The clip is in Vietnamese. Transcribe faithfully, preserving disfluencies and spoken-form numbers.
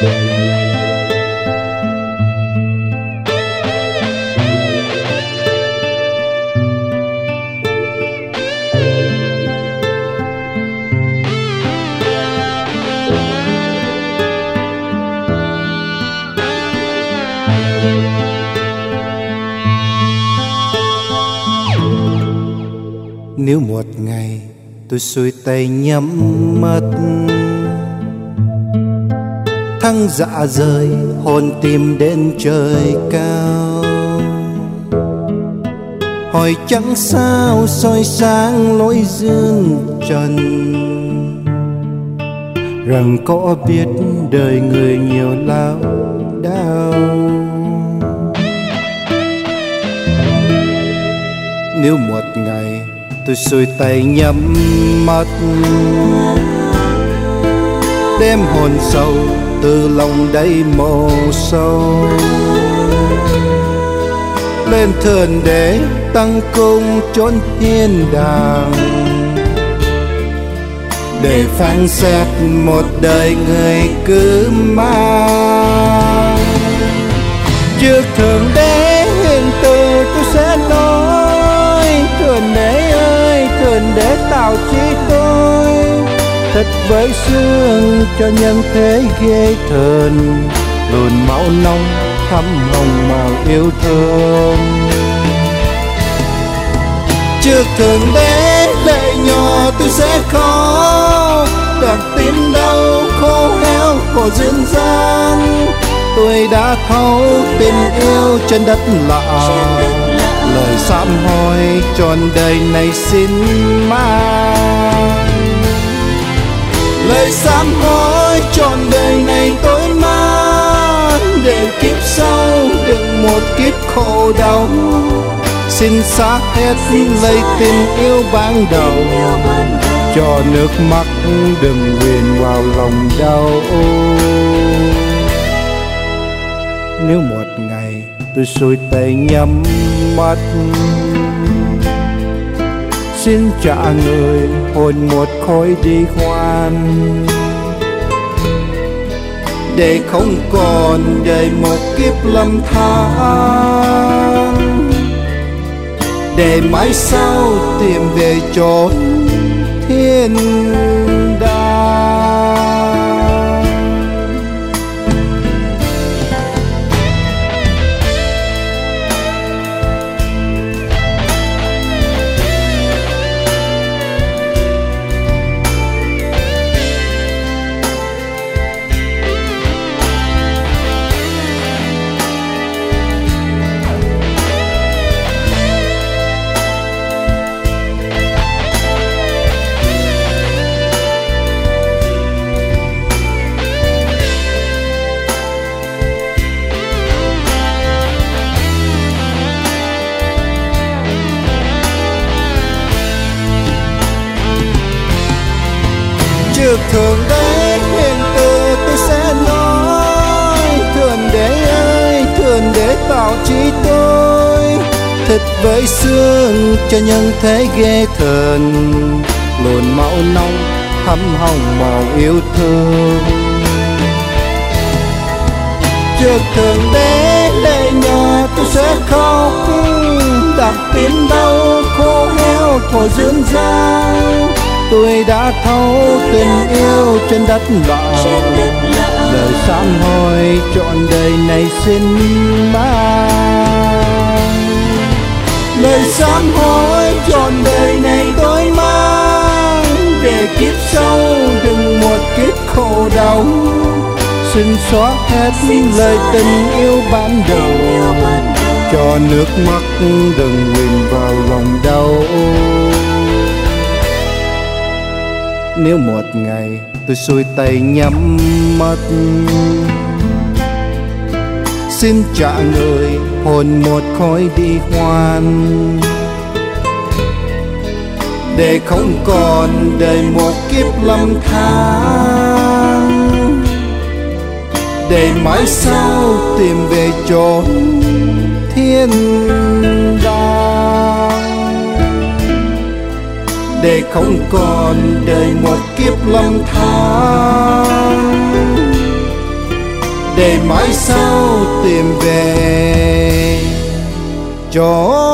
Nếu một ngày tôi xuôi tay nhắm mắt, thăng dạ rời hồn tìm đến trời cao, hỏi chẳng sao soi sáng lối dương trần, rằng có biết đời người nhiều lao đao. Nếu một ngày tôi xuôi tay nhắm mắt, đem hồn sâu từ lòng đầy màu sâu lên thượng đế tăng cung chốn thiên đàng, để phán xét một đời người cứ mang. Trước thượng đế hiền từ tôi sẽ nói, thượng đế ơi thượng đế tạo chi tôi, thật với xương cho nhân thế ghê thờn, luồn máu nông thắm hồng màu yêu thương. Trước thượng đế lệ nhỏ tôi sẽ khóc, đặt tim đau khô héo khổ dương gian, tôi đã thấu tình yêu trên đất lạ, lời sám hối trọn đời này xin mang. Lời sám hối trọn đời này tôi mang, để kiếp sau đừng một kiếp khổ đau, xin xóa hết lời tình yêu ban đầu, cho nước mắt đừng quyện vào lòng đau. Nếu một ngày tôi xuôi tay nhắm mắt, xin trả người hồn một khối đi hoan, để không còn đời một kiếp lầm than, để mãi sau tìm về chốn thiên đàng. Trước thượng đế hiền từ tôi sẽ nói, thượng đế ơi thượng đế tạo chi tôi, thịt với xương cho nhân thế ghê thờn, luồn máu nông thắm hồng màu yêu thương. Trước thượng đế lệ nhỏ tôi sẽ khóc, đặt tim đau khô héo thổ dương gian, tôi đã thấu tình yêu trên đất lạ, lời sám hối trọn đời này xin mang. Lời sám hối trọn đời này tôi mang, để kiếp sau đừng một kiếp khổ đau, xin xóa hết lời tình yêu ban đầu, cho nước mắt đừng quyện vào lòng đau. Nếu một ngày tôi xuôi tay nhắm mắt, xin trả người hồn một khối đi hoan, để không còn đời một kiếp lầm than, để mãi sau tìm về chốn thiên đàng, để không còn đời một kiếp lầm than, để mãi sau tìm về cho